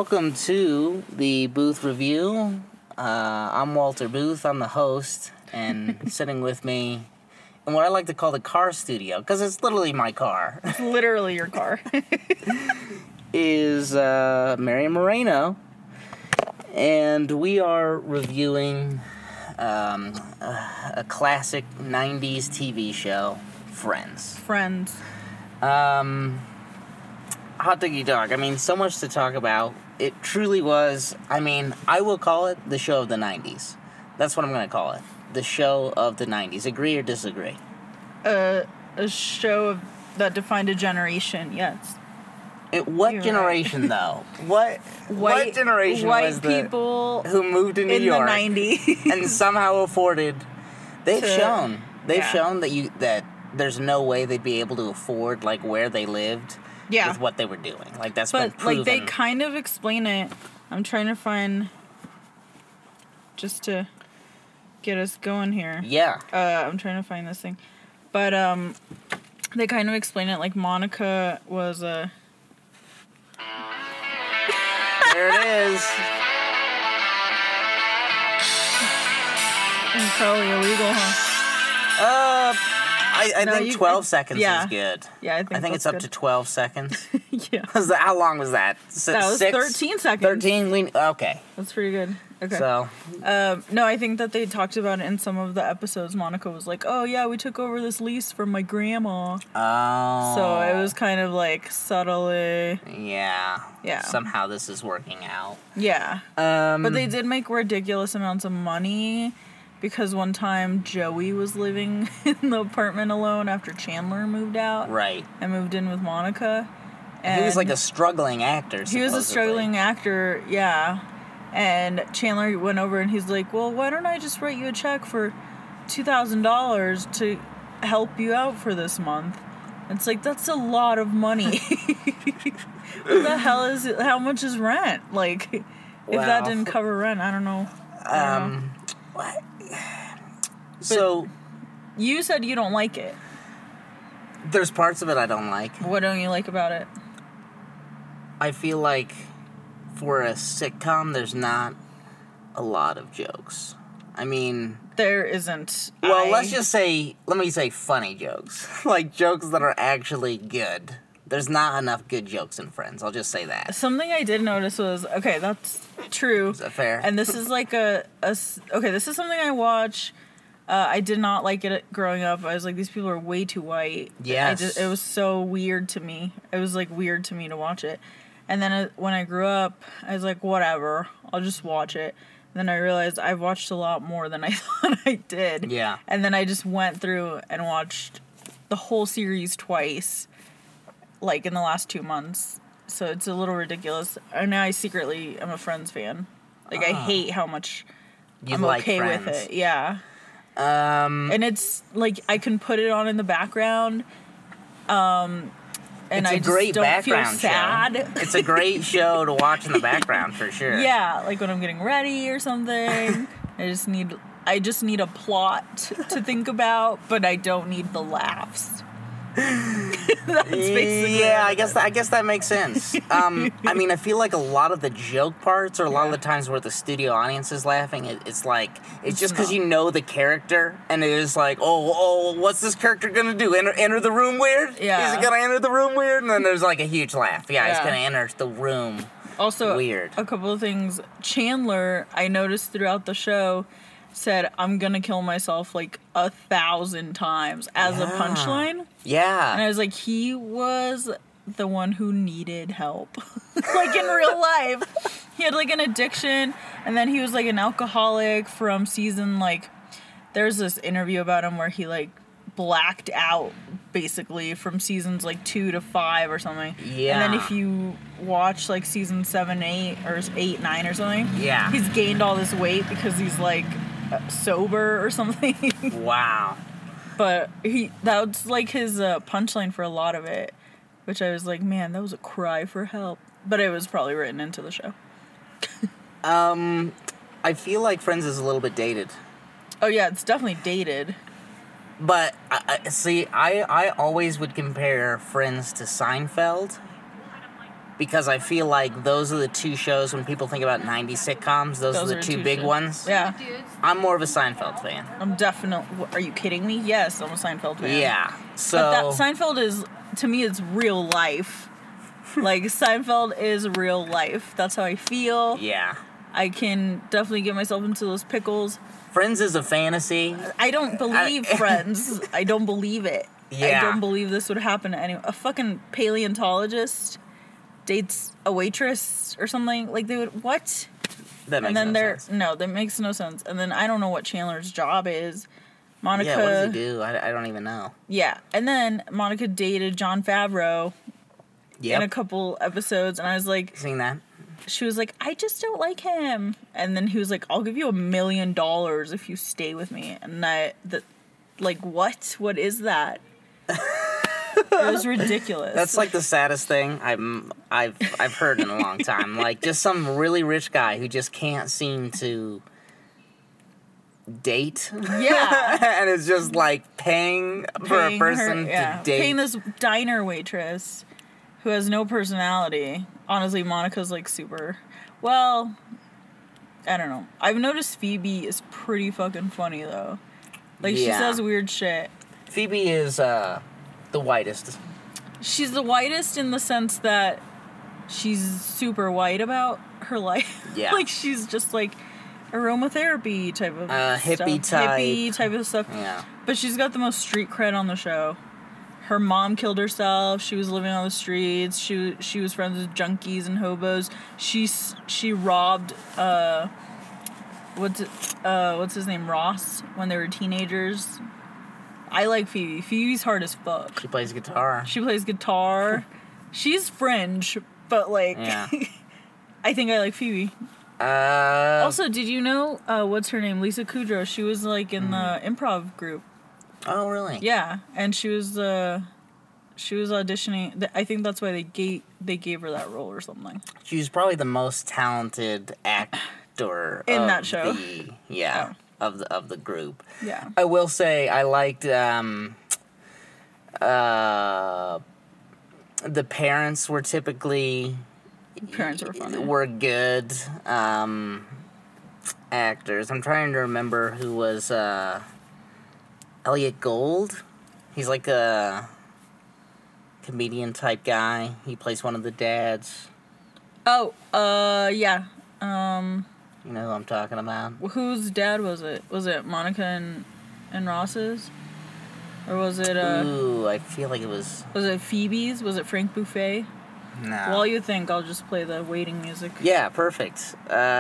welcome to the Booth Review. I'm Walter Booth. I'm the host, and sitting with me in what I like to call the car studio, because it's literally my car. It's literally your car. Is Marian Moreno, and we are reviewing a classic 90s TV show, Friends. Friends. Hot Doggy Dog. I mean, so much to talk about. It truly was, I will call it the show of the 90s. That's what I'm going to call it. The show of the 90s. Agree or disagree? A show that defined a generation, yes. What You're generation, right. though? What generation was people who moved to New in York the 90s and somehow afforded? They've shown yeah. that there's no way they'd be able to afford like where they lived. Yeah. With what they were doing. Like, that's but, been proven. like, they kind of explain it. I'm trying to find... Just to get us going here. Yeah. I'm trying to find this thing. But, they kind of explain it like Monica was a... There it is. It's probably illegal, huh? I think 12 seconds is good. Yeah, I think it's up to 12 seconds. Yeah. How long was that? That was 13 seconds. 13? Okay. That's pretty good. Okay. So. No, I think that they talked about it in some of the episodes. Monica was like, oh, yeah, we took over this lease from my grandma. Oh. So it was kind of like subtly. Yeah. Yeah. Somehow this is working out. Yeah. But they did make ridiculous amounts of money. Because one time Joey was living in the apartment alone after Chandler moved out. Right. And moved in with Monica. And he was like a struggling actor, supposedly. He was a struggling actor, yeah. And Chandler went over and he's like, well, why don't I just write you a check for $2,000 to help you out for this month? And it's like, that's a lot of money. What the hell is it? How much is rent? Like, if that didn't cover rent, I don't know. What? So, you said you don't like it. There's parts of it I don't like. What don't you like about it? I feel like for a sitcom, there's not a lot of jokes. I mean... There isn't. Well, let me say funny jokes. Like, jokes that are actually good. There's not enough good jokes in Friends. I'll just say that. Something I did notice was... Okay, that's true. Is that fair? And this is like okay, this is something I watch... I did not like it growing up. I was like, these people are way too white. Yes. It was so weird to me. It was, like, weird to me to watch it. And then when I grew up, I was like, whatever. I'll just watch it. And then I realized I've watched a lot more than I thought I did. Yeah. And then I just went through and watched the whole series twice, like, in the last 2 months. So it's a little ridiculous. And now I secretly am a Friends fan. Like, I hate how much I'm okay Friends. with it. Yeah. And it's like I can put it on in the background, and it's I a just great don't background feel sad. Show. It's a great show to watch in the background for sure. Yeah, like when I'm getting ready or something. I just need a plot to think about, but I don't need the laughs. That's basically yeah, I guess that makes sense. I feel like a lot of the joke parts, or a lot of the times where the studio audience is laughing, it's just because you know the character, and it is like, oh, what's this character gonna do? Enter the room weird? Yeah. Is it gonna enter the room weird? And then there's like a huge laugh. Yeah, he's gonna enter the room. Also, weird. A couple of things. Chandler, I noticed throughout the show, said, I'm gonna kill myself like 1,000 times as a punchline. Yeah. And I was like, he was the one who needed help. Like in real life. He had like an addiction, and then he was like an alcoholic from season, like, there's this interview about him where he like blacked out basically from seasons like 2 to 5 or something. Yeah. And then if you watch like season 7, 8 or 8, 9 or something, yeah, he's gained all this weight because he's like sober or something. Wow. But that was like his punchline for a lot of it, which I was like, man, that was a cry for help. But it was probably written into the show. I feel like Friends is a little bit dated. Oh yeah, it's definitely dated. But I always would compare Friends to Seinfeld, because I feel like those are the two shows when people think about 90s sitcoms. Those are the two big shows. ones. Yeah. I'm more of a Seinfeld fan. I'm definitely... Are you kidding me? Yes, I'm a Seinfeld fan. Yeah. So But that Seinfeld is, to me, it's real life. Like, Seinfeld is real life. That's how I feel. yeah. I can definitely get myself into those pickles. Friends is a fantasy. I don't believe Friends. I don't believe it. Yeah. I don't believe this would happen to anyone. A fucking paleontologist dates a waitress or something. Like, they would... What? That makes And then no sense. No, that makes no sense. And then I don't know what Chandler's job is. Monica... Yeah, what does he do? I don't even know. Yeah. And then Monica dated Jon Favreau Yep. in a couple episodes. And I was like... Seen that? She was like, I just don't like him. And then he was like, I'll give you $1 million if you stay with me. And like, what? What is that? It was ridiculous. That's like the saddest thing I've heard in a long time. Like, just some really rich guy who just can't seem to date. Yeah. And it's just like paying for a person to date. Paying this diner waitress who has no personality. Honestly, Monica's like super... Well, I don't know. I've noticed Phoebe is pretty fucking funny, though. Like, she Yeah. says weird shit. Phoebe is the whitest. She's the whitest in the sense that she's super white about her life. Yeah. Like, she's just like aromatherapy type of hippie stuff. type. Hippie type of stuff. Yeah. But she's got the most street cred on the show. Her mom killed herself. She was living on the streets. She was friends with junkies and hobos. She robbed what's his name, Ross, when they were teenagers. I like Phoebe. Phoebe's hard as fuck. She plays guitar. She plays guitar. She's fringe, but like Yeah. I think I like Phoebe. Also, did you know what's her name? Lisa Kudrow. She was like in the improv group. Oh, really? Yeah, and she was auditioning. I think that's why they gave her that role or something. She was probably the most talented actor In of that show? of the group. Yeah. I will say I liked the parents were typically Parents were funny. were good actors. I'm trying to remember who was Elliot Gould. He's like a comedian type guy. He plays one of the dads. Oh, yeah. You know who I'm talking about? Whose dad was it? Was it Monica and Ross's? Or was it Ooh, I feel like it was Phoebe's? Was it Frank Buffet? no. While you think, I'll just play the waiting music. Yeah, perfect.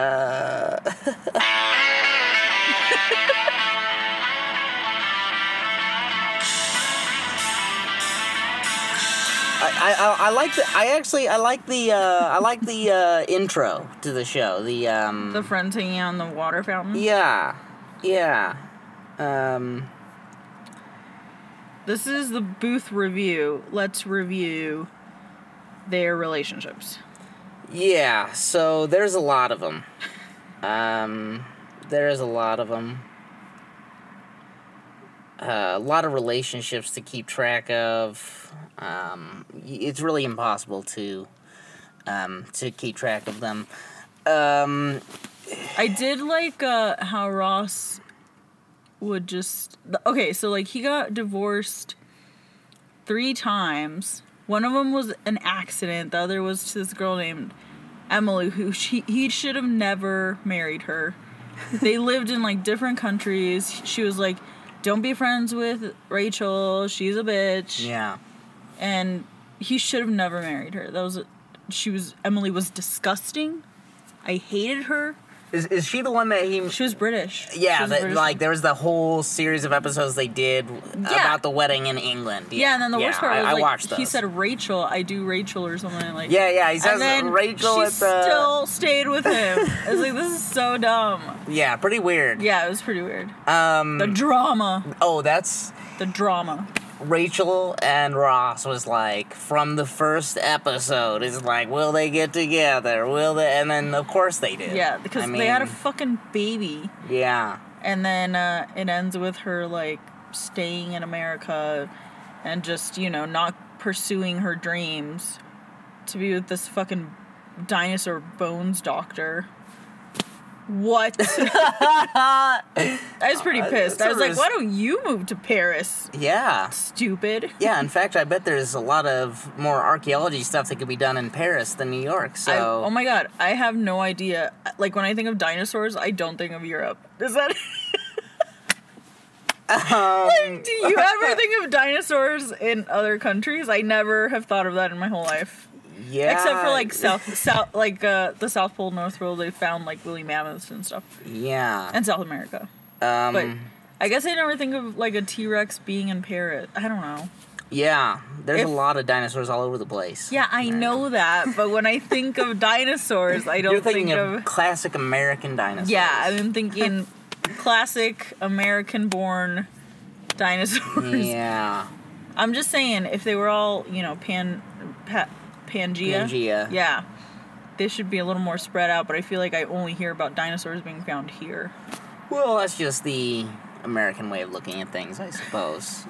I like the intro to the show. The friends hanging out in the water fountain. Yeah. This is the booth review. Let's review their relationships. Yeah, so there's a lot of them. There's a lot of them. A lot of relationships to keep track of. It's really impossible to keep track of them. I did like how Ross would just... Okay, so like he got divorced 3 times. One of them was an accident. The other was to this girl named Emily, who he should have never married her. They lived in like different countries. She was like, don't be friends with Rachel. She's a bitch. Yeah. And he should have never married her. Emily was disgusting. I hated her. Is she the one that he... She was British. Yeah, She was British. like there was the whole series of episodes they did about the wedding in England. Yeah, and then the worst part was I like watched those. he said Rachel, I do Rachel or something like. Yeah, he says and then Rachel she at the... still stayed with him. I was like, this is so dumb. Yeah, pretty weird. Yeah, it was pretty weird. The drama. Oh, that's... The drama. Rachel and Ross was like, from the first episode, it's like, will they get together? Will they? And then, of course, they did. Yeah, because they had a fucking baby. Yeah. And then it ends with her, like, staying in America and just, not pursuing her dreams to be with this fucking dinosaur bones doctor. What? I was pretty pissed. I was like, why don't you move to Paris? Yeah. Stupid. Yeah, in fact, I bet there's a lot of more archaeology stuff that could be done in Paris than New York, so... Oh my god, I have no idea. Like, when I think of dinosaurs, I don't think of Europe. Is that... Like, do you ever think of dinosaurs in other countries? I never have thought of that in my whole life. Yeah. Except for, like, the South Pole, North Pole, they found, like, woolly mammoths and stuff. Yeah. And South America. But I guess I never think of, like, a T-Rex being in Paris. I don't know. Yeah. There's a lot of dinosaurs all over the place. Yeah, I know that, but when I think of dinosaurs, I don't You're thinking think of classic American dinosaurs. Yeah, I'm thinking classic American-born dinosaurs. Yeah. I'm just saying, if they were all, you know, Pangea. Yeah. They should be a little more spread out, but I feel like I only hear about dinosaurs being found here. Well, that's just the American way of looking at things, I suppose.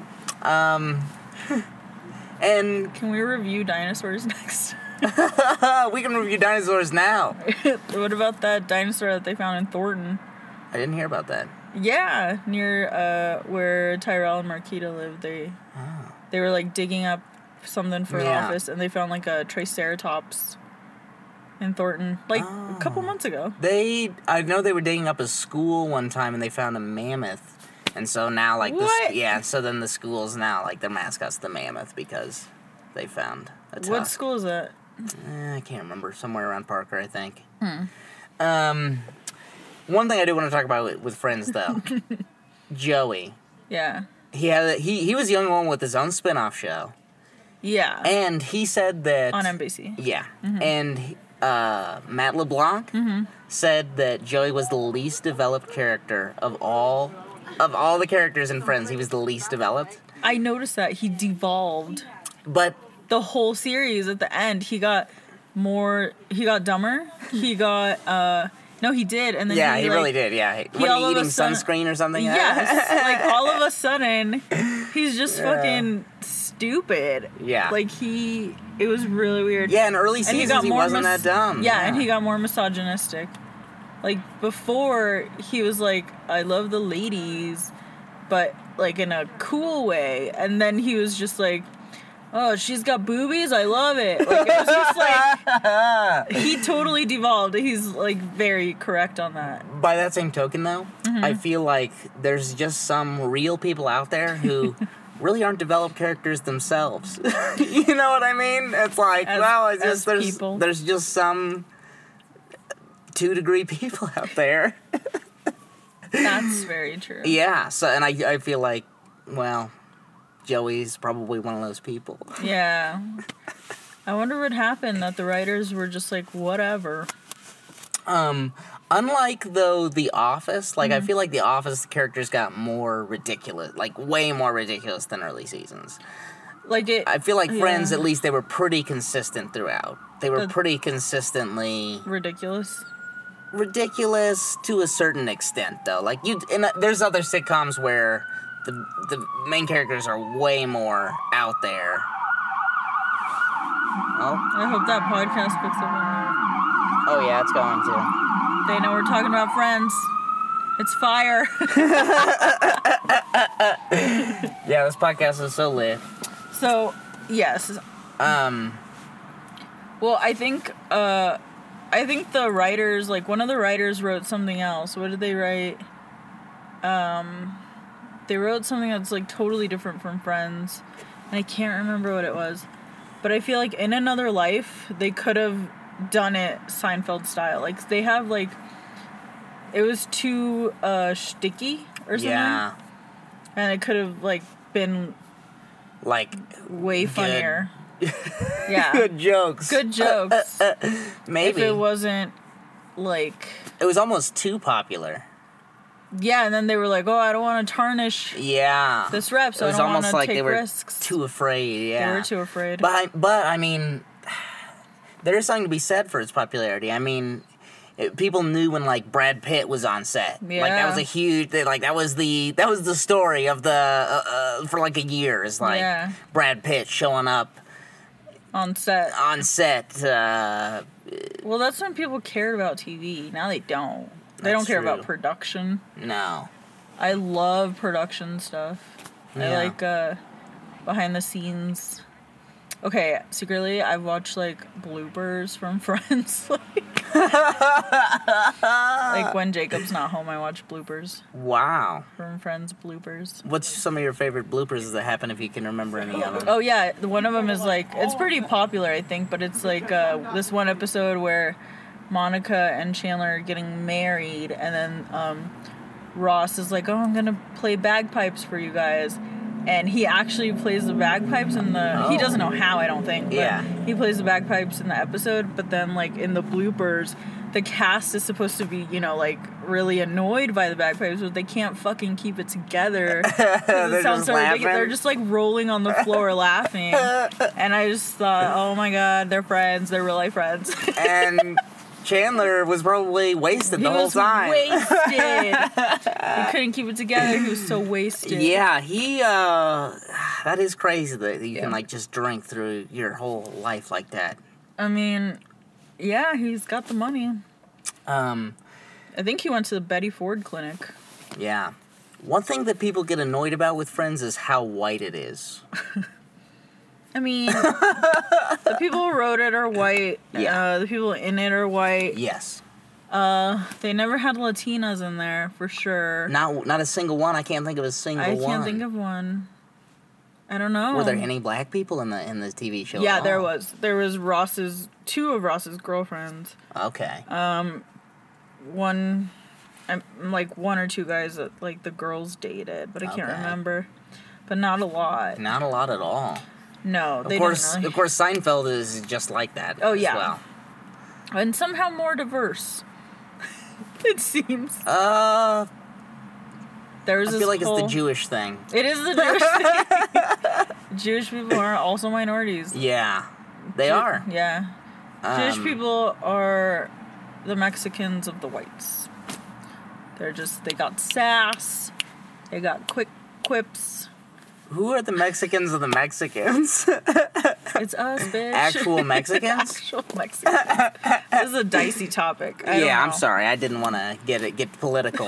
And... Can we review dinosaurs next? We can review dinosaurs now. What about that dinosaur that they found in Thornton? I didn't hear about that. Yeah, near where Tyrell and Marquita lived. They were like digging up something for an office, and they found like a Triceratops in Thornton, like a couple months ago. I know they were digging up a school one time, and they found a mammoth, and so now like so then the school's now like their mascot's the mammoth because they found a tusk. What school is that? I can't remember. Somewhere around Parker, I think. One thing I do want to talk about with friends though, Joey. Yeah. He was the young one with his own spin-off show. Yeah. And he said that... On NBC. Yeah. Mm-hmm. And Matt LeBlanc said that Joey was the least developed character of all the characters in Friends. He was the least developed. I noticed that. He devolved. But... The whole series at the end, he got dumber. He got... No, he did, and then he really did. Yeah, wasn't he eating sunscreen or something? Yes, like all of a sudden, he's just fucking stupid. Yeah, like it was really weird. Yeah, in early seasons, he wasn't that dumb. Yeah, and he got more misogynistic. Like before, he was like, "I love the ladies," but like in a cool way, and then he was just like, "Oh, she's got boobies. I love it." Like, it was just like he totally devolved. He's like very correct on that. By that same token, though, I feel like there's just some real people out there who really aren't developed characters themselves. You know what I mean? It's like, there's just some 2-degree people out there. That's very true. Yeah. So, and I feel like, well, Joey's probably one of those people. Yeah. I wonder what happened, that the writers were just like, whatever. Unlike, though, The Office, like, I feel like The Office characters got more ridiculous, like, way more ridiculous than early seasons. Like I feel like Friends, at least, they were pretty consistent throughout. They were pretty consistently... Ridiculous to a certain extent, though. Like, there's other sitcoms where... The main characters are way more out there. Oh. I hope that podcast picks up on that. Oh, yeah, it's going to. They know we're talking about Friends. It's fire. Yeah, this podcast is so lit. So, yes. Well, I think the writers, like, one of the writers wrote something else. What did they write? They wrote something that's, like, totally different from Friends, and I can't remember what it was. But I feel like in another life, they could have done it Seinfeld style. Like, they have, like, it was too, shticky or something. Yeah. And it could have, like, been, like, way funnier. Yeah. Good jokes. Maybe. If it wasn't, like... It was almost too popular. Yeah, and then they were like, "Oh, I don't want to tarnish this rep, so I don't want to like take risks." Too afraid, yeah. They were too afraid. But I mean, there is something to be said for its popularity. I mean, people knew when like Brad Pitt was on set. Yeah. Like that was a huge, like that was the story of the for like a year. Is like Brad Pitt showing up On set. On set. Well, that's when people cared about TV. Now they don't. They don't care about production. No. I love production stuff. Yeah. I like behind the scenes. Okay, secretly, I've watched, like, bloopers from Friends. Like, when Jacob's not home, I watch bloopers. Wow. From Friends bloopers. What's some of your favorite bloopers that happen, if you can remember any of them? Oh, yeah, one of them is, like, it's pretty popular, I think, but it's, like, this one episode where Monica and Chandler are getting married, and then Ross is like, oh, I'm gonna play bagpipes for you guys. And he actually plays the bagpipes in the... He doesn't know how, I don't think. But Yeah. He plays the bagpipes in the episode, but then, like, in the bloopers, the cast is supposed to be, you know, like, really annoyed by the bagpipes, but they can't fucking keep it together. 'Cause it sounds so ridiculous. They're just, like, rolling on the floor laughing. And I just thought, oh my god, they're friends. They're real life friends. And Chandler was probably wasted the whole time. Wasted. He couldn't keep it together. He was so wasted. Yeah, that is crazy that you can, like, just drink through your whole life like that. I mean, yeah, he's got the money. I think he went to the Betty Ford clinic. Yeah. One thing that people get annoyed about with Friends is how white it is. I mean, the people who wrote it are white. Yeah. The people in it are white. Yes. They never had Latinas in there, for sure. Not a single one. I can't think of a single one. I can't think of one. I don't know. Were there any black people in the TV show? Yeah, there was. There was two of Ross's girlfriends. Okay. One or two guys that, like, the girls dated, but I can't remember. But not a lot. Not a lot at all. No, Of course, Seinfeld is just like that. Oh, as yeah. well. And somehow more diverse. It seems. I There's feel like it's the Jewish thing. It is the Jewish thing. Jewish people are also minorities. Yeah, they are. Yeah. Jewish people are the Mexicans of the whites. They got sass. They got quick quips. Who are the Mexicans of the Mexicans? It's us, bitch. Actual Mexicans? Actual Mexicans. This is a dicey topic. I don't know. I'm sorry. I didn't want to get political.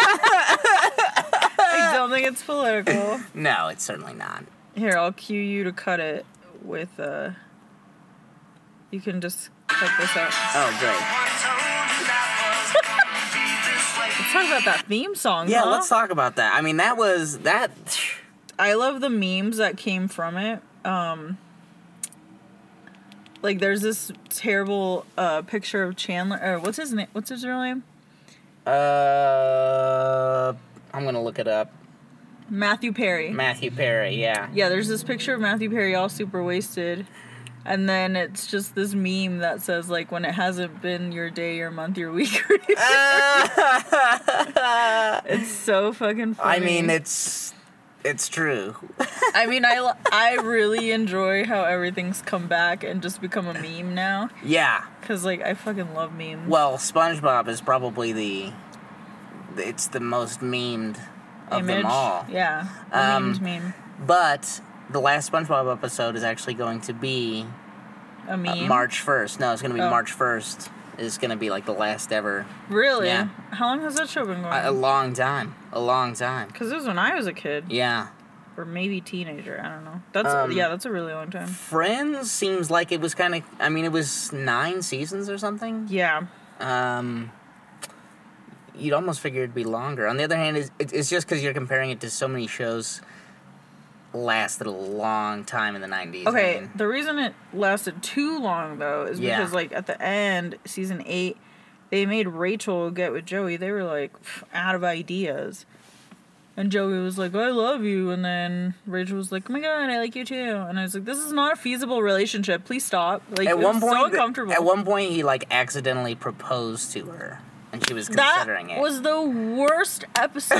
I don't think it's political. No, it's certainly not. Here, I'll cue you to cut it with, you can just cut this out. Oh, great. Let's talk about that theme song, Yeah, huh? let's talk about that. I mean, that... I love the memes that came from it. Like, there's this terrible picture of Chandler. What's his name? What's his real name? I'm gonna look it up. Matthew Perry. Matthew Perry, yeah. Yeah, there's this picture of Matthew Perry all super wasted. And then it's just this meme that says, like, when it hasn't been your day, your month, your week, or your It's so fucking funny. I mean, it's true. I mean, I really enjoy how everything's come back and just become a meme now. Yeah. Because, like, I fucking love memes. Well, SpongeBob is probably it's the most memed of them all. Yeah. Memed meme. But the last SpongeBob episode is actually going to be a meme? March 1st. No, it's going to be March 1st. It's going to be like the last ever. Really? Yeah. How long has that show been going? A long time. Because it was when I was a kid. Yeah. Or maybe teenager. I don't know. That's a really long time. Friends seems like it was kind of... I mean, it was 9 seasons or something. Yeah. You'd almost figure it'd be longer. On the other hand, it's just because you're comparing it to so many shows lasted a long time in the 90s. Okay, I mean, the reason it lasted too long, though, is because, like, at the end, season 8, they made Rachel get with Joey. They were, like, out of ideas. And Joey was like, I love you. And then Rachel was like, oh my god, I like you too. And I was like, this is not a feasible relationship. Please stop. Like, it was so uncomfortable. At one point, he, like, accidentally proposed to her. And she was considering it. That was the worst episode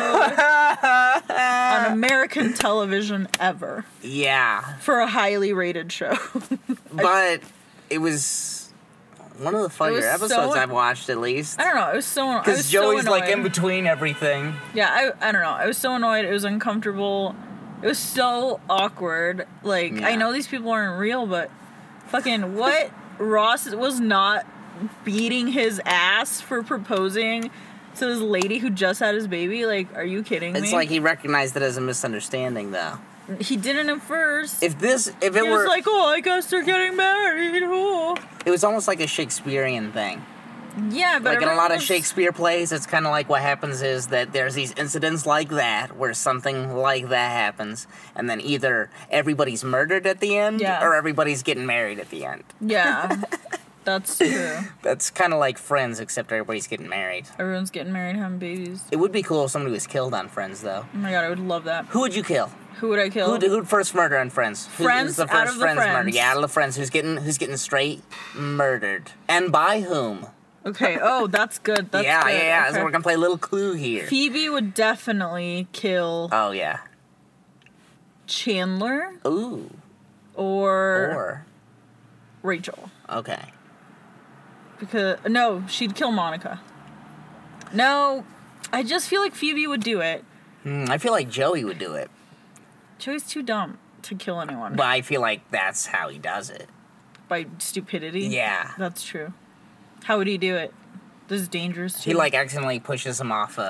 on American television ever. Yeah. For a highly rated show. But it was one of the funnier episodes I've watched, at least. I don't know. It was so... Because Joey's, like, in between everything. Yeah, I don't know. I was so annoyed. It was uncomfortable. It was so awkward. Like, I know these people aren't real, but Fucking what? Ross was not beating his ass for proposing to this lady who just had his baby? Like, are you kidding me? It's like he recognized it as a misunderstanding, though. He didn't at first. If it He were was like, oh, I guess they're getting married. Oh. it was almost like a Shakespearean thing. Yeah, but Like in a lot of everyone was- Shakespeare plays, it's kind of like what happens is that there's these incidents like that where something like that happens, and then either everybody's murdered at the end Yeah. or everybody's getting married at the end. Yeah, that's true. That's kind of like Friends, except everybody's getting married. Everyone's getting married, having babies. It would be cool if somebody was killed on Friends, though. Oh my god, I would love that. Who would you kill? Who would I kill? Who'd first murder on Friends? Friends, Who's the out first of the Friends. murder? Yeah, out of the Friends. Who's getting straight murdered? And by whom? Okay, oh, that's good. That's yeah, good. yeah. Okay. So we're gonna play a little clue here. Phoebe would definitely kill Oh yeah. Chandler Ooh. or Rachel. Okay. Because no, she'd kill Monica. No, I just feel like Phoebe would do it. I feel like Joey would do it, Joey's too dumb to kill anyone but I feel like that's how he does it. by stupidity. Yeah. That's true. How would he do it? This is dangerous too. He like accidentally pushes him off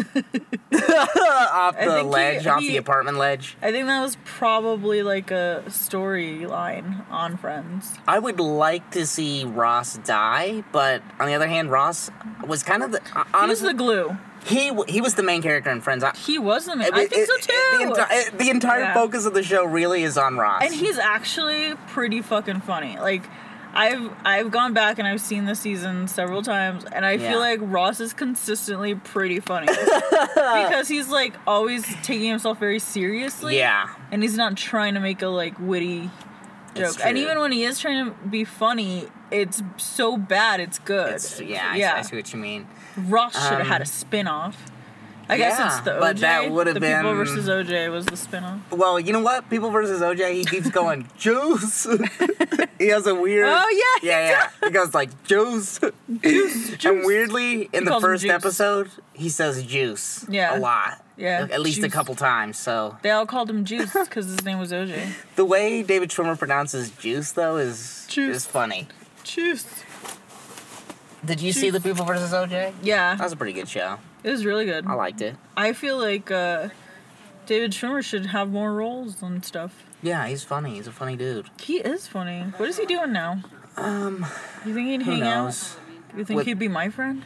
off the think ledge, off the apartment ledge. I think that was probably like a storyline on Friends. I would like to see Ross die, but on the other hand, Ross was kind of the He was honestly the glue. he was the main character in Friends. He was the man. I think so too. The entire Yeah. focus of the show really is on Ross. And he's actually pretty fucking funny. Like, I've gone back and I've seen the season several times, and I Yeah. feel like Ross is consistently pretty funny because he's like always taking himself very seriously. Yeah. and he's not trying to make a like witty It's joke. And true. even when he is trying to be funny, it's so bad it's good. I see what you mean. Ross should have had a spin-off. I guess yeah, it's the OJ. but that would have the been- People versus OJ was the spin-off. Well, you know what? People versus OJ, he keeps going, juice. He has a weird... Oh, yeah, Yeah. He goes like, juice. Juice. And weirdly, in the calls him first juice. episode, he says juice. Yeah. A lot. Yeah, At least a juice. couple times, so... They all called him Juice because his name was OJ. The way David Schwimmer pronounces juice, though, is Juice. funny. Juice. Did you see The People versus OJ? That Yeah, was a pretty good show. it was really good. I liked it. I feel like David Schwimmer should have more roles and stuff. Yeah, he's funny. He's a funny dude. He is funny. What is he doing now? You think he'd Who hang knows? out? You think With- he'd be my friend?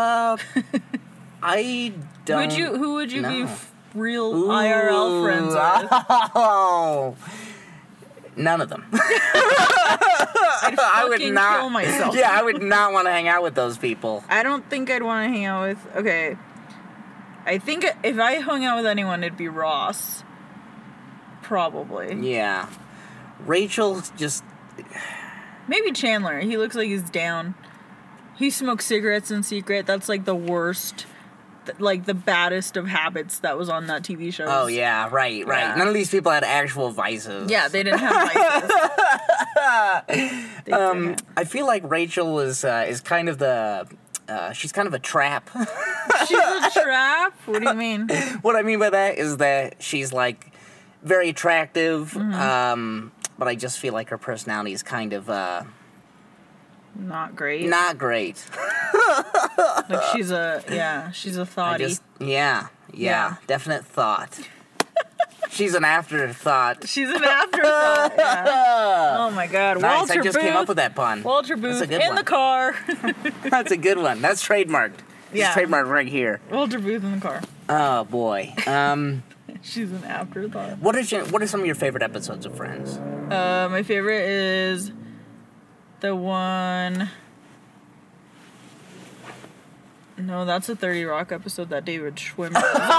I don't... Who would you be know. real Ooh. IRL friends with? Oh, none of them. I would fucking not kill myself. Yeah, I would not want to hang out with those people. I don't think I'd want to hang out with. Okay, I think if I hung out with anyone, it'd be Ross. Probably. Yeah, Rachel just Maybe Chandler. He looks like he's down. He smokes cigarettes in secret. That's like the worst, like the baddest of habits that was on that TV show. Oh yeah, right. Yeah. None of these people had actual vices. Yeah, they didn't have vices. They didn't. I feel like Rachel is kind of the. She's kind of a trap. She's a trap? What do you mean? What I mean by that is that she's like very attractive, Mm-hmm. but I just feel like her personality is kind of Not great. not great. Like she's a thoughty. Yeah, Yeah. definite thought. She's an afterthought. She's an afterthought. Yeah. Oh my god. Nice, Walter I just Booth. came up with that pun. Walter Booth That's a good in one. the car. That's a good one. That's trademarked. Yeah. It's trademarked right here. Walter Booth in the car. Oh boy. She's an afterthought. What are some of your favorite episodes of Friends? My favorite is the one. No, that's a 30 Rock episode that David Schwimmer.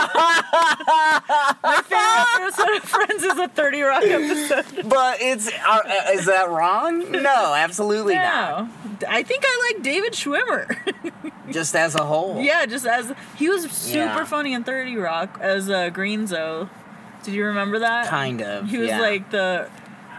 My favorite episode of Friends is a 30 Rock episode. But is that wrong? No, absolutely not. No, I think I like David Schwimmer. Just as a whole. Yeah, just as he was super Yeah. funny in 30 Rock as Greenzo. Did you remember that? Kind of. He was yeah. like the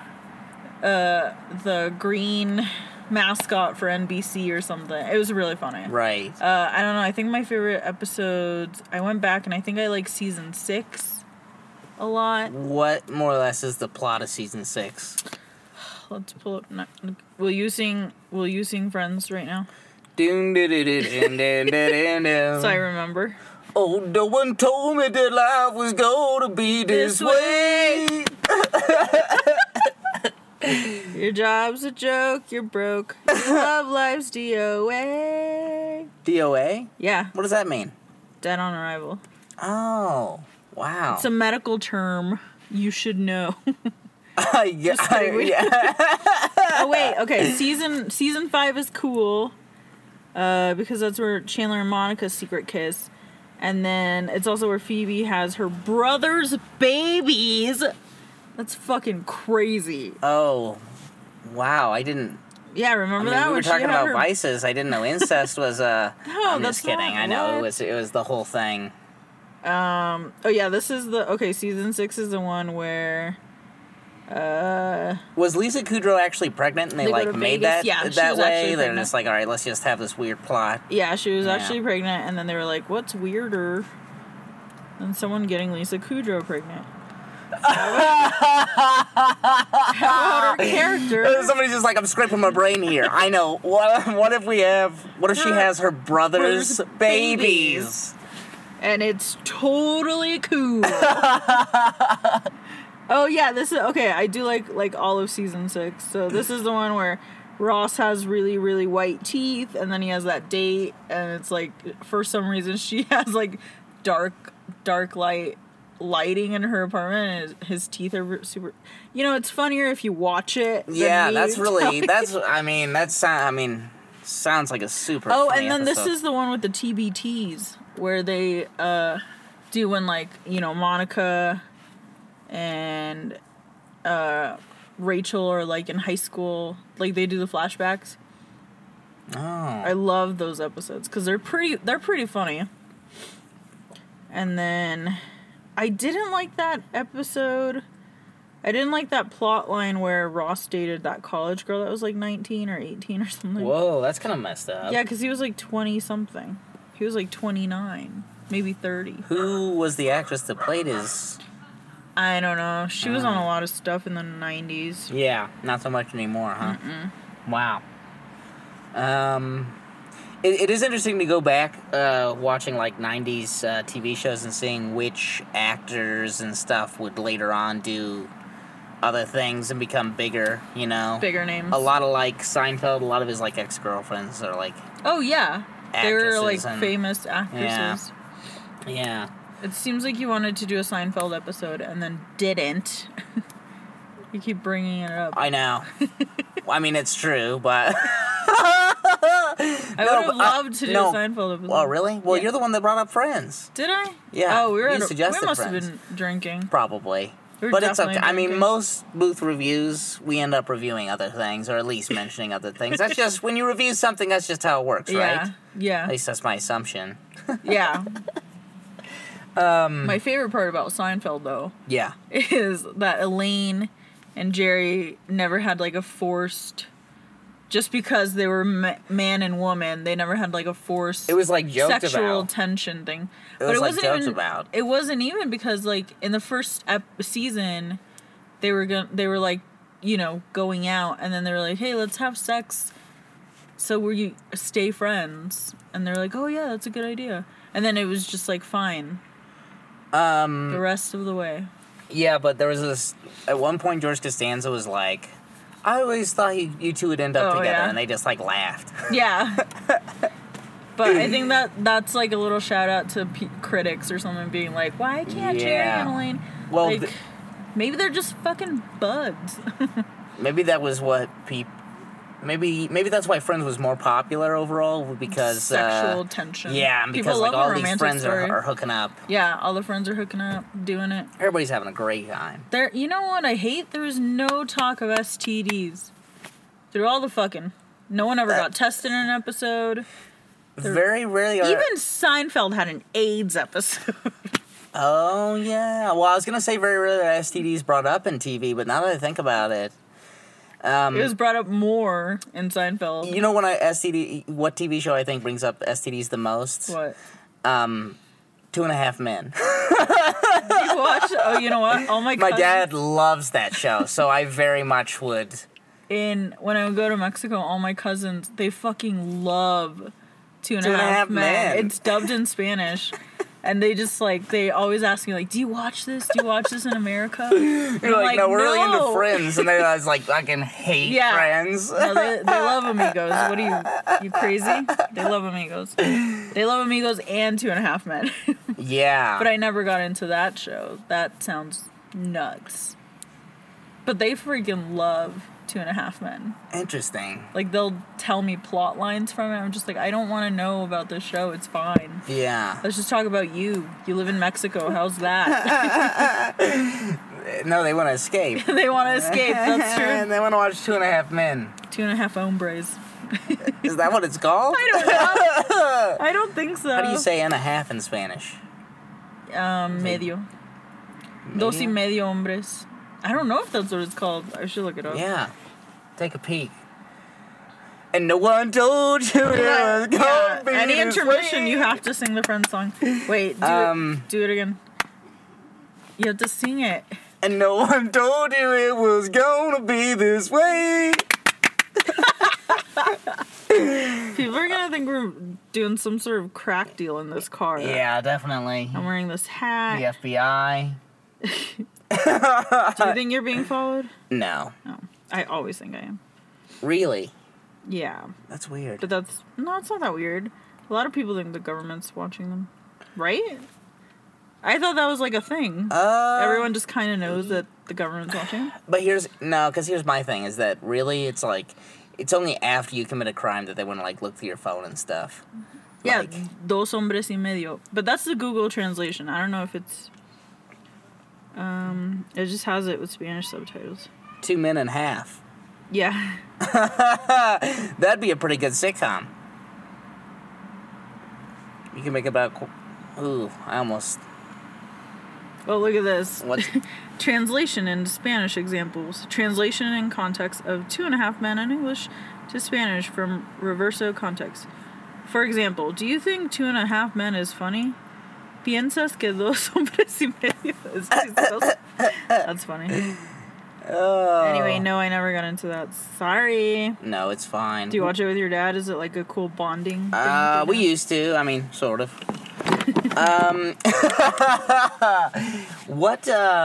green mascot for NBC or something. It was really funny. Right. I don't know. I think my favorite episodes. I went back and I think I like season 6 a lot. What more or less is the plot of season 6? let's pull up. Will you sing Friends right now? Doom, do, do, do, do, do, do, do. So I remember. Oh, no one told me that life was gonna be this way. Your job's a joke, you're broke. Your love life's DOA. DOA? Yeah, What does that mean? dead on arrival. Oh, wow. It's a medical term. You should know. Yeah, Just kidding. yeah. Oh wait, okay. Season 5 is cool, because that's where Chandler and Monica's secret kiss, and then it's also where Phoebe has her brother's babies. That's fucking crazy. Oh, wow. I didn't. Yeah, remember I mean, that we were when she talking had about her... vices. I didn't know incest was I'm that's just kidding. not I know what- it was the whole thing. Oh yeah, this is season 6 is the one where Was Lisa Kudrow actually pregnant and they They go like to made Vegas? that Yeah, she that was way? actually They're pregnant. just like, all right, let's just have this weird plot. yeah, she was Yeah. actually pregnant, and then they were like, what's weirder than someone getting Lisa Kudrow pregnant? How about her character? Somebody's just like, I'm scraping my brain here. I know. What if she has her brother's brother's babies? And it's totally cool. Oh yeah, this is okay. I do like all of season 6. So this is the one where Ross has really, really white teeth, and then he has that date, and it's like for some reason she has like dark lighting in her apartment, and his teeth are super. You know, it's funnier if you watch it. than Yeah, me that's really telling you. sounds like a super. Oh, funny and then episode. this is the one with the TBTs where they do when like, you know, Monica and Rachel are like in high school, like they do the flashbacks. Oh. I love those episodes because they're pretty funny. And then I didn't like that episode. I didn't like that plot line where Ross dated that college girl that was like 19 or 18 or something. Whoa, that's kind of messed up. Yeah, because he was like 20 something. He was like 29, maybe 30. Who was the actress that played his? I don't know. She was on a lot of stuff in the 90s. Yeah, not so much anymore, huh? Wow. It is interesting to go back watching like 90s TV shows and seeing which actors and stuff would later on do other things and become bigger, you know? Bigger names. A lot of like Seinfeld, a lot of his like ex-girlfriends are like, Oh, yeah. They were like actresses and- famous actresses. yeah. It seems like you wanted to do a Seinfeld episode and then didn't. You keep bringing it up. I know. I mean, it's true, but... I would have loved to do a Seinfeld episode. Oh, really? Well, Yeah. you're the one that brought up Friends. Did I? Yeah, Oh, we were you at suggested we must Friends. have been drinking. Probably. We were But it's okay. definitely I mean, drinking. most booth reviews, we end up reviewing other things, or at least mentioning other things. That's just, when you review something, that's just how it works, Yeah. right? Yeah. At least that's my assumption. Yeah. My favorite part about Seinfeld, though, Yeah. is that Elaine and Jerry never had like a forced, just because they were man and woman, they never had like a forced It was like joked sexual about. tension thing. was, like, joked about. It wasn't even because like in the first season, they were like, you know, going out, and then they were like, hey, let's have sex, so we stay friends, and they're like, oh yeah, that's a good idea, and then it was just like fine. The rest of the way. Yeah, but there was this... At one point, George Costanza was like, I always thought you two would end up Oh, together, yeah. and they just, like, laughed. Yeah. But I think that's like a little shout out to critics or something being like, why can't Jerry Yeah. and Elaine? Well, like, maybe they're just fucking buds. Maybe that was what people... Maybe that's why Friends was more popular overall, because... Sexual tension. Yeah, and People because, like, love a all these romantic friends story. are hooking up. Yeah, all the friends are hooking up, doing it. Everybody's having a great time. There, you know what I hate? There was no talk of STDs through all the fucking. No one ever got tested in an episode. Very rarely are... Even Seinfeld had an AIDS episode. Oh, yeah. Well, I was going to say very rarely are STDs brought up in TV, but now that I think about it... It was brought up more in Seinfeld. You know what TV show I think brings up STDs the most? What? 2.5 Men. You watch? Oh, you know what? All my My cousins, dad loves that show, so I very much would when I would go to Mexico, all my cousins, they fucking love Two and a Half Men. It's dubbed in Spanish. And they just, like, they always ask me, like, do you watch this? Do you watch this in America? You're like, no, we're really into Friends. And they guys, like, fucking hate Friends. No, they love Amigos. What are you crazy? They love Amigos. They love Amigos and Two and a Half Men. Yeah. But I never got into that show. That sounds nuts. But they freaking love Two and a Half Men. Interesting. Like, they'll tell me plot lines from it. I'm just like, I don't want to know about this show. It's fine. Yeah. Let's just talk about you. You live in Mexico. How's that? No, they want to escape. They want to escape. That's true. And they want to watch Two and a Half Men. Two and a Half Hombres. Is that what it's called? I don't know. I don't think so. How do you say and a half in Spanish? Medio. Dos y medio hombres. I don't know if that's what it's called. I should look it up. Yeah. Take a peek. And no one told you it was gonna be Any this intermission, way. you have to sing the Friends song. Wait, do it again. You have to sing it. And no one told you it was gonna be this way. People are gonna think we're doing some sort of crack deal in this car. Yeah, definitely. I'm wearing this hat. The FBI. Do you think you're being followed? No. No. I always think I am. Really? Yeah. That's weird. But it's not that weird. A lot of people think the government's watching them. Right? I thought that was like a thing. Everyone just kind of knows that the government's watching. But here's my thing is that really it's like, it's only after you commit a crime that they want to like look through your phone and stuff. Yeah, like, dos hombres y medio. But that's the Google translation. I don't know if it's... it just has it with Spanish subtitles. 2 men and a half. Yeah. That'd be a pretty good sitcom. You can make about... Ooh, I almost... Well, look at this. What? Translation into Spanish examples. Translation in context of Two and a Half Men in English to Spanish from reverso context. For example, do you think Two and a Half Men is funny? ¿Piensas que dos hombres y medio es chistoso? That's funny. Oh. Anyway, no, I never got into that. Sorry. No, it's fine. Do you watch it with your dad? Is it like a cool bonding thing? We used to. I mean, sort of. What,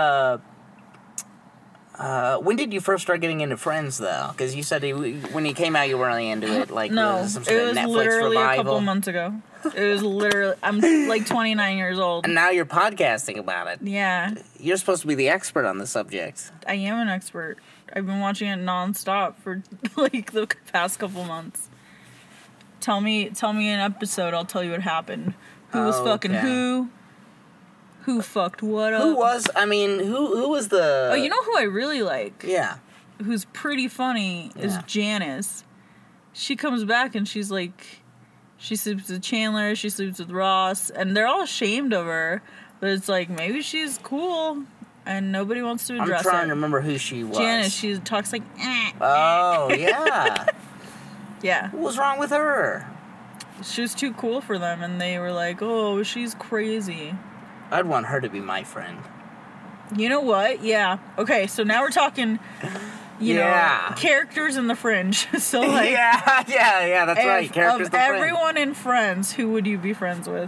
when did you first start getting into Friends, though? Because you said when he came out, you weren't really into it. Like, no, was it some sort of Netflix literally revival? a couple months ago. It was literally, I'm like 29 years old. And now you're podcasting about it. Yeah. You're supposed to be the expert on the subject. I am an expert. I've been watching it nonstop for like the past couple months. Tell me an episode, I'll tell you what happened. Who was fucking who? Who fucked what up? Who was the... Oh, you know who I really like? Yeah. Who's pretty funny is Janice. She comes back and she's like... She sleeps with Chandler, she sleeps with Ross, and they're all ashamed of her. But it's like, maybe she's cool, and nobody wants to address it. I'm trying to remember who she was. Janice, she talks like, Oh, yeah. Yeah. What was wrong with her? She was too cool for them, and they were like, oh, she's crazy. I'd want her to be my friend. You know what? Yeah. Okay, so now we're talking... You know, characters in the Fringe. So like, yeah, that's right. Characters in the Fringe. Of everyone in Friends, who would you be friends with?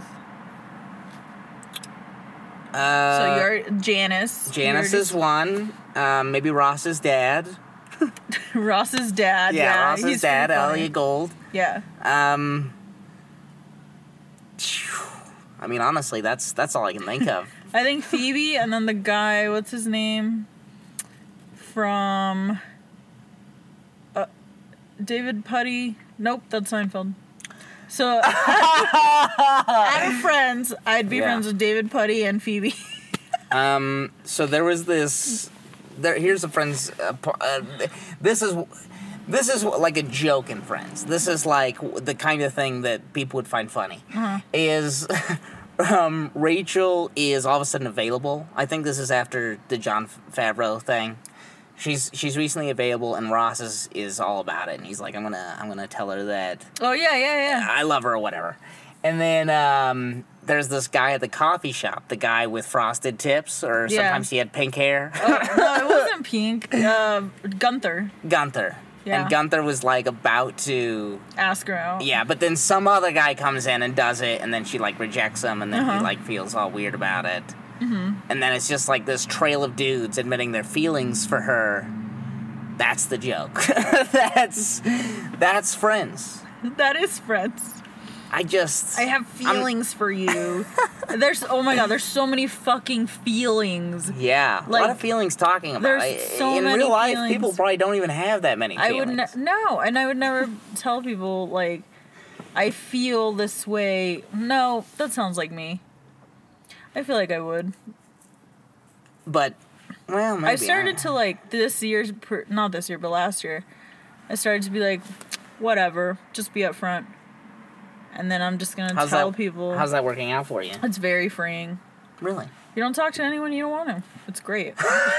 So you're Janice. Janice is one. Maybe Ross's dad. Ross's dad. Yeah, Ross's dad, Elliot Gold. Yeah. I mean, honestly, that's all I can think of. I think Phoebe, and then the guy. What's his name? From David Puddy. Nope, that's Seinfeld. So out of Friends, I'd be friends with David Puddy and Phoebe. So there was this. Here's a Friends. This is like a joke in Friends. This is like the kind of thing that people would find funny. Is. Rachel is all of a sudden available. I think this is after the Jon Favreau thing. She's recently available, and Ross is all about it, and he's like, I'm gonna tell her that. Oh yeah. I love her or whatever. And then there's this guy at the coffee shop, the guy with frosted tips, or sometimes he had pink hair. No, it wasn't pink. Gunther. Yeah. And Gunther was, like, about to... Ask her out. Yeah, but then some other guy comes in and does it, and then she, like, rejects him, and then he, like, feels all weird about it. Mm-hmm. And then it's just, like, this trail of dudes admitting their feelings for her. That's the joke. That's Friends. That is Friends. I have feelings for you. There's so many fucking feelings. Yeah, a lot of feelings talking about. There's so in many real life, feelings. people probably don't even have that many feelings. And I would never tell people, like, I feel this way. No, that sounds like me. I feel like I would. But, well, maybe. I started to, like, not this year, but last year, I started to be like, whatever, just be upfront. And then I'm just going to tell people. How's that working out for you? It's very freeing. Really? You don't talk to anyone you don't want to. It's great.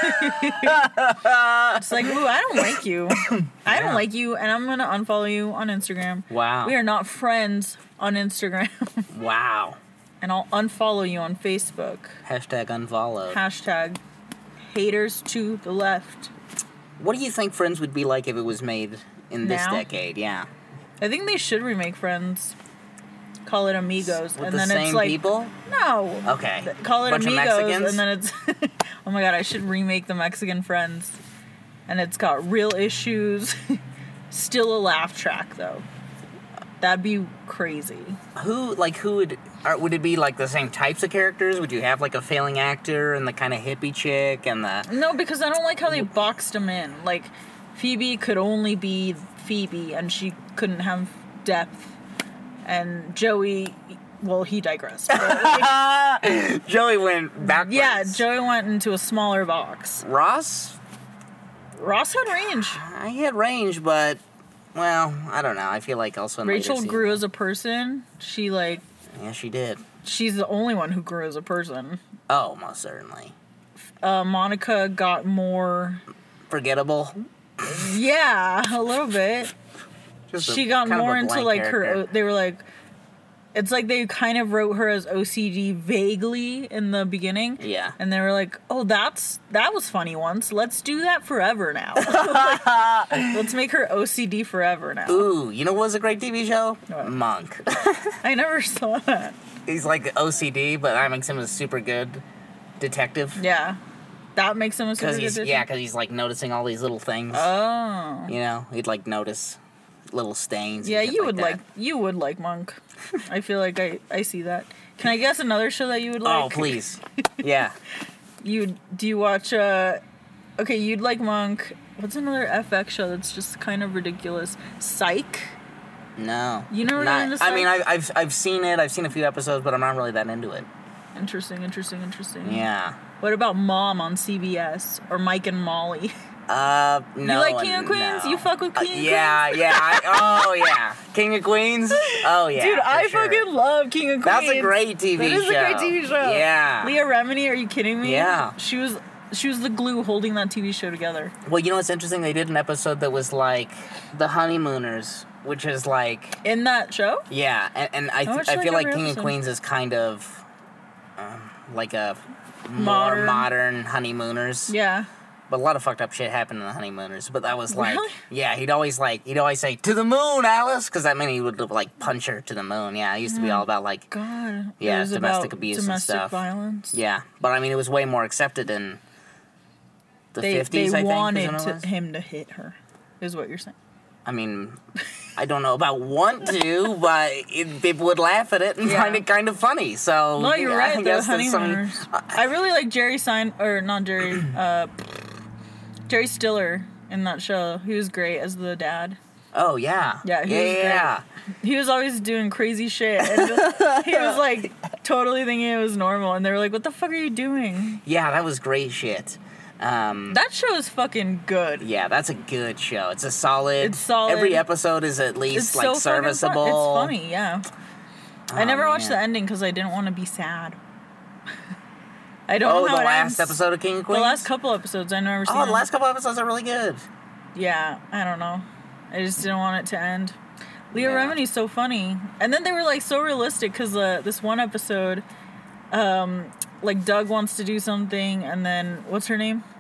It's like, ooh, I don't like you. I don't like you, and I'm going to unfollow you on Instagram. Wow. We are not friends on Instagram. Wow. And I'll unfollow you on Facebook. Hashtag unfollowed. Hashtag haters to the left. What do you think Friends would be like if it was made in this decade? Yeah. I think they should remake Friends. Call it Amigos. With and the then same it's like people? No. Okay. Call it Bunch of Amigos, Mexicans? and then it's oh my god, I should remake the Mexican Friends. And it's got real issues. Still a laugh track though. That'd be crazy. Who would it be like the same types of characters? Would you have like a failing actor and the kind of hippie chick and the... No, because I don't like how they boxed them in. Like, Phoebe could only be Phoebe and she couldn't have depth. And Joey, well, he digressed. Joey went backwards. Yeah, Joey went into a smaller box. Ross had range. He had range, but, well, I don't know. I feel like also in Rachel later grew seasons- as a person. Yeah, she did. She's the only one who grew as a person. Oh, most certainly. Monica got more... Forgettable. Yeah, a little bit. She got more into, like, character. her... They were like... It's like they kind of wrote her as OCD vaguely in the beginning. Yeah. And they were like, oh, that was funny once. Let's do that forever now. Let's make her OCD forever now. Ooh, you know what was a great TV show? What? Monk. I never saw that. He's like OCD, but that makes him a super good detective. Yeah. That makes him a super Because good he's like noticing all these little things. Oh. You know, he'd like notice little stains. Yeah, and shit you would like Monk. I feel like I see that. Can I guess another show that you would like? Oh, please. Yeah. Do you watch okay, you'd like Monk. What's another FX show that's just kind of ridiculous? Psych? No. You never got into Psych? I mean, I've seen it. I've seen a few episodes, but I'm not really that into it. Interesting. Yeah. What about Mom on CBS or Mike and Molly? No. You like King of Queens? No. You fuck with King of Queens? Yeah. Yeah. King of Queens? Oh, yeah. Dude, I sure. fucking love King of Queens. That's a great TV show. That is a great TV show. Yeah. Leah Remini, are you kidding me? Yeah. She was the glue holding that TV show together. Well, you know what's interesting? They did an episode that was like The Honeymooners, which is like... In that show? Yeah, and I feel like King of Queens is kind of like a more modern Honeymooners. Yeah. But a lot of fucked up shit happened in the Honeymooners. But that was like... Really? Yeah, he'd always say, to the moon, Alice! Because that meant he would like punch her to the moon. Yeah, it used to be all about like... God. Yeah, It was domestic about abuse and stuff. Domestic violence. Yeah, but I mean, it was way more accepted in the 50s, I think. They is wanted when it was. him to hit her, is what you're saying. I mean, I don't know about want to, but people would laugh at it and find it kind of funny. So No, you're right. I The guess that's something. Honeymooners. I really like Jerry Jerry Stiller in that show. He was great as the dad. Oh yeah. Yeah, he was great. He was always doing crazy shit, and he was like totally thinking it was normal, and they were like, "What the fuck are you doing?" Yeah, that was great shit. That show is fucking good. Yeah, that's a good show. It's a solid. It's solid. Every episode is at least It's like so fucking serviceable. Fun. It's funny, yeah. I never watched man. the ending because I didn't want to be sad. I don't know how the it last ends. episode of King of Queens? The last couple episodes, I never seen. Oh, the last couple episodes are really good. Yeah, I don't know. I just didn't want it to end. Leah Yeah. Remini's so funny. And then they were like so realistic because this one episode, like Doug wants to do something and then, what's her name?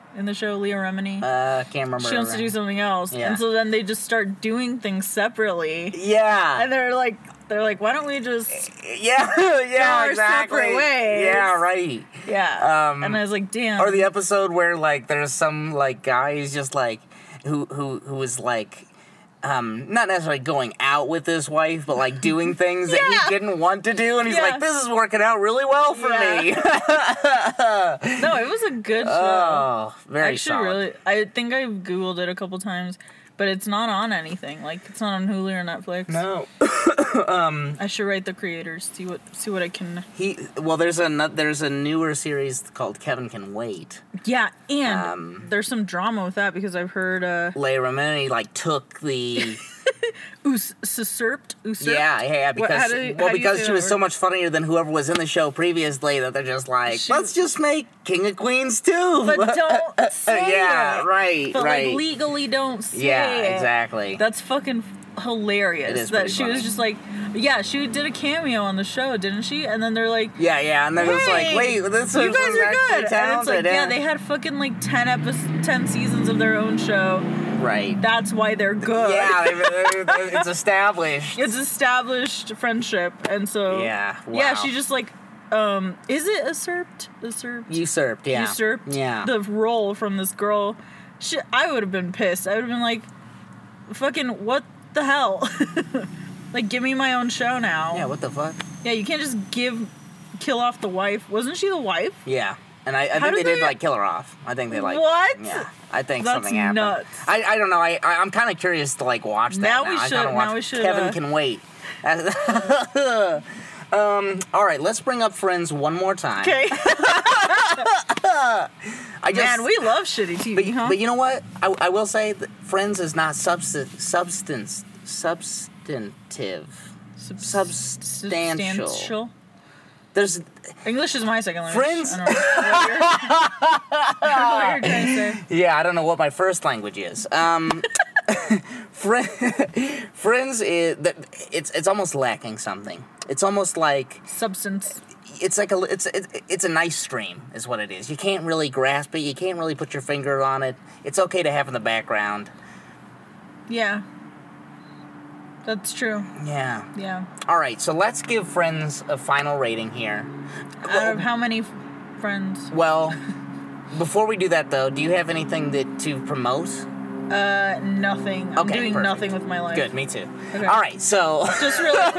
in the show, Leah Remini. Can't remember. She wants to do something else, Yeah. and so then they just start doing things separately. Yeah. And they're like, why don't we just Yeah, our exactly. separate ways? Yeah, right. Yeah. And I was like, damn. Or the episode where like there's some like guy who's just like who was like not necessarily going out with his wife, but like doing things that he didn't want to do, and he's like, "This is working out really well for me." No, it was a good show. Oh, very solid. Really, I think I googled it a couple times, but it's not on anything. Like it's not on Hulu or Netflix. No. I should write the creators. See what I can. There's a newer series called Kevin Can Wait. Yeah, and there's some drama with that because I've heard Leah Remini like took the usurped. Yeah, because because she was so much funnier than whoever was in the show previously that they're just like, let's just make King of Queens too. But don't say yeah, it. right, But right. like legally don't say yeah, it. exactly. That's fucking hilarious. It is that pretty she funny. was just like, yeah, she did a cameo on the show, didn't she? And then they're like, yeah, and then it's like, hey, wait, this you is guys are actually good. And it's talented. like, yeah, they had fucking like 10 seasons of their own show. Right. That's why they're good. Yeah, it's established. It's established friendship, and so Yeah, yeah, wow. she just like, is it usurped? Usurped, yeah. Usurped Yeah. the role from this girl. I would have been pissed. I would have been like, fucking what the hell? Like, give me my own show now. Yeah, what the fuck? Yeah, you can't just kill off the wife. Wasn't she the wife? Yeah. And I think they did, like, kill her off. I think they, like... What? Yeah. I think That's something happened. nuts. I don't know. I'm kind of curious to, like, watch that now. Now we I should- kinda watch now we should, Kevin Can Wait. All right, let's bring up Friends one more time. Okay. Man, we love shitty TV, huh? But you know what? I will say that Friends is not substantive. Substantial. There's English is my second language. Friends- I don't know what you're trying to say. Yeah, I don't know what my first language is. Friends is it's almost lacking something. It's almost like Substance. it's like it's a nice stream is what it is. You can't really grasp it. You can't really put your finger on it. It's okay to have in the background. Yeah. That's true. Yeah. Yeah. All right, so let's give Friends a final rating here. Out of how many friends? Well, before we do that though, do you have anything to promote? Nothing. I'm Okay, doing perfect. nothing with my life. Good, me too. Okay. All right, so Just really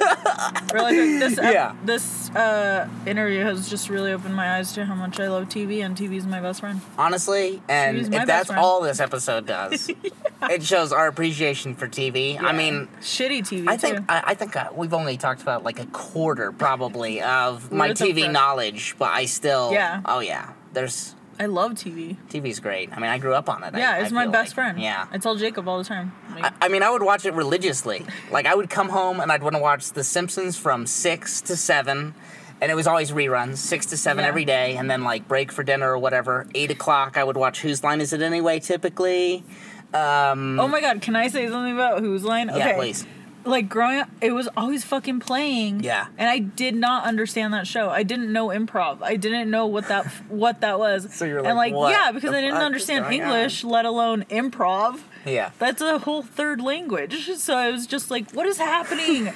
quick. Yeah. This interview has just really opened my eyes to how much I love TV, and TV is my best friend. honestly, and She's my if best that's friend. all this episode does, it shows our appreciation for TV. I mean, shitty TV. I think too. I think we've only talked about like a quarter probably of my Worth of TV friends. knowledge, but I still Yeah. Oh yeah, I love TV. TV's great. I mean, I grew up on it. Yeah, I it's my feel best like. friend. Yeah. I tell Jacob all the time. Like, I mean, I would watch it religiously. Like, I would come home and I'd want to watch The Simpsons from 6 to 7, and it was always reruns, 6 to 7 Yeah. every day, and then, like, break for dinner or whatever. 8 o'clock, I would watch Whose Line Is It Anyway, typically. oh my god, can I say something about Whose Line? Yeah, please. Like, growing up, it was always fucking playing. Yeah. And I did not understand that show. I didn't know improv. I didn't know what that was. So you're and like, what yeah, because the I didn't fuck is understand going on? English, let alone improv. Yeah. That's a whole third language. So I was just like, what is happening?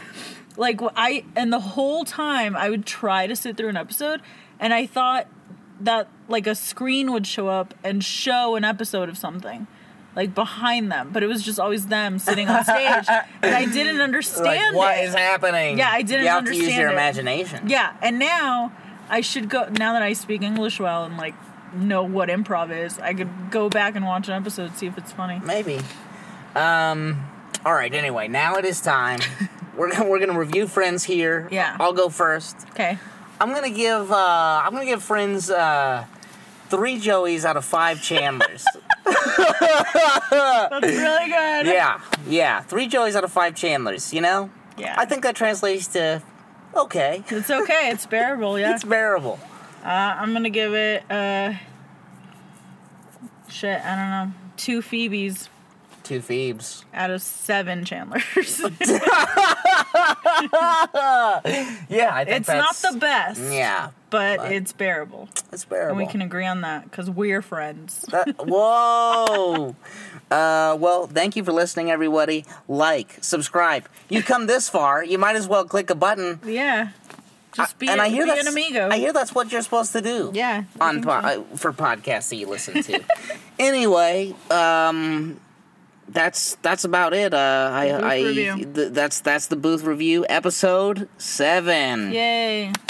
And the whole time I would try to sit through an episode, and I thought that like a screen would show up and show an episode of something. Like behind them, but it was just always them sitting on stage, and I didn't understand Like, what it. is happening? Yeah, I didn't You have understand to use your it. imagination. Yeah, and now I should go. Now that I speak English well and like know what improv is, I could go back and watch an episode, see if it's funny. Maybe. All right, anyway, now it is time. We're gonna review Friends here. Yeah. I'll go first. Okay. I'm gonna give Friends 3 Joeys out of 5 Chandlers. That's really good. Yeah, 3 Joeys out of 5 Chandlers. You know, Yeah. I think that translates to okay. It's okay. It's bearable. Yeah. It's bearable. I'm gonna give it. Shit. I don't know. 2 Phoebes 2 Phoebes. out of 7 Chandlers. Yeah, I think It's not the best. Yeah, but it's bearable. It's bearable. And we can agree on that because we're friends. Whoa! Well, thank you for listening, everybody. Like, subscribe. You come this far, you might as well click a button. Yeah. Just be, and I hear be that's, an amigo. I hear that's what you're supposed to do. Yeah. On for podcasts that you listen to. Anyway, that's about it. That's the Booth Review episode 7. Yay.